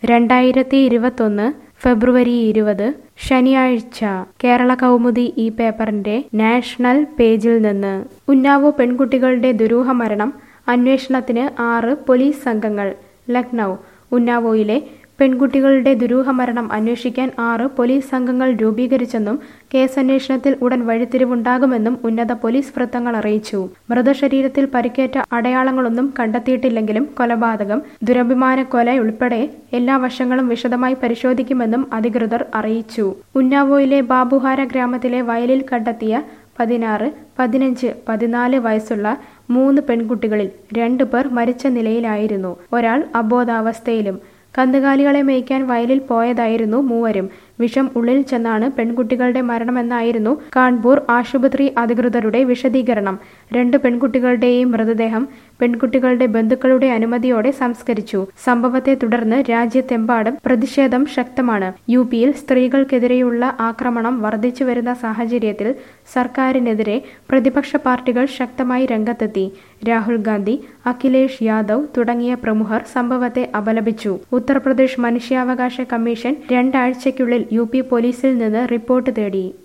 2021 ഫെബ്രുവരി 20 ശനിയാഴ്ച കേരള കൗമുദി ഈ പേപ്പറിന്റെ നാഷണൽ പേജിൽ നിന്ന് ഉന്നാവോ പെൺകുട്ടികളുടെ ദുരൂഹ മരണം അന്വേഷണത്തിന് 6 പോലീസ് സംഘങ്ങൾ. ലക്നൗ ഉന്നാവോയിലെ പെൺകുട്ടികളുടെ ദുരൂഹ മരണം അന്വേഷിക്കാൻ 6 പോലീസ് സംഘങ്ങൾ രൂപീകരിച്ചെന്നും കേസന്വേഷണത്തിൽ ഉടൻ വഴിത്തിരിവുണ്ടാകുമെന്നും ഉന്നത പോലീസ് വൃത്തങ്ങൾ അറിയിച്ചു. മൃതശരീരത്തിൽ പരിക്കേറ്റ അടയാളങ്ങളൊന്നും കണ്ടെത്തിയിട്ടില്ലെങ്കിലും കൊലപാതകം, ദുരഭിമാനക്കൊല ഉൾപ്പെടെ എല്ലാ വശങ്ങളും വിശദമായി പരിശോധിക്കുമെന്നും അധികൃതർ അറിയിച്ചു. ഉന്നാവോയിലെ ബാബുഹാര ഗ്രാമത്തിലെ വയലിൽ കണ്ടെത്തിയ 16, 15, 14 വയസ്സുള്ള 3 പെൺകുട്ടികളിൽ 2 പേർ മരിച്ച നിലയിലായിരുന്നു. ഒരാൾ അബോധാവസ്ഥയിലും. കന്നുകാലികളെ മേയ്ക്കാൻ വയലിൽ പോയതായിരുന്നു മൂവരും. വിഷം ഉള്ളിൽ ചെന്നാണ് പെൺകുട്ടികളുടെ മരണമെന്നായിരുന്നു കാൺപൂർ ആശുപത്രി അധികൃതരുടെ വിശദീകരണം. 2 പെൺകുട്ടികളുടെയും മൃതദേഹം പെൺകുട്ടികളുടെ ബന്ധുക്കളുടെ അനുമതിയോടെ സംസ്കരിച്ചു. സംഭവത്തെ തുടർന്ന് രാജ്യത്തെമ്പാടും പ്രതിഷേധം ശക്തമാണ്. യുപിയിൽ സ്ത്രീകൾക്കെതിരെയുള്ള ആക്രമണം വർദ്ധിച്ചു വരുന്ന സാഹചര്യത്തിൽ സർക്കാരിനെതിരെ പ്രതിപക്ഷ പാർട്ടികൾ ശക്തമായി രംഗത്തെത്തി. രാഹുൽ ഗാന്ധി, അഖിലേഷ് യാദവ് തുടങ്ങിയ പ്രമുഖർ സംഭവത്തെ അപലപിച്ചു. ഉത്തർപ്രദേശ് മനുഷ്യാവകാശ കമ്മീഷൻ 2 ആഴ്ചയ്ക്കുള്ളിൽ യുപി പോലീസിൽ നിന്ന് റിപ്പോർട്ട് തേടി.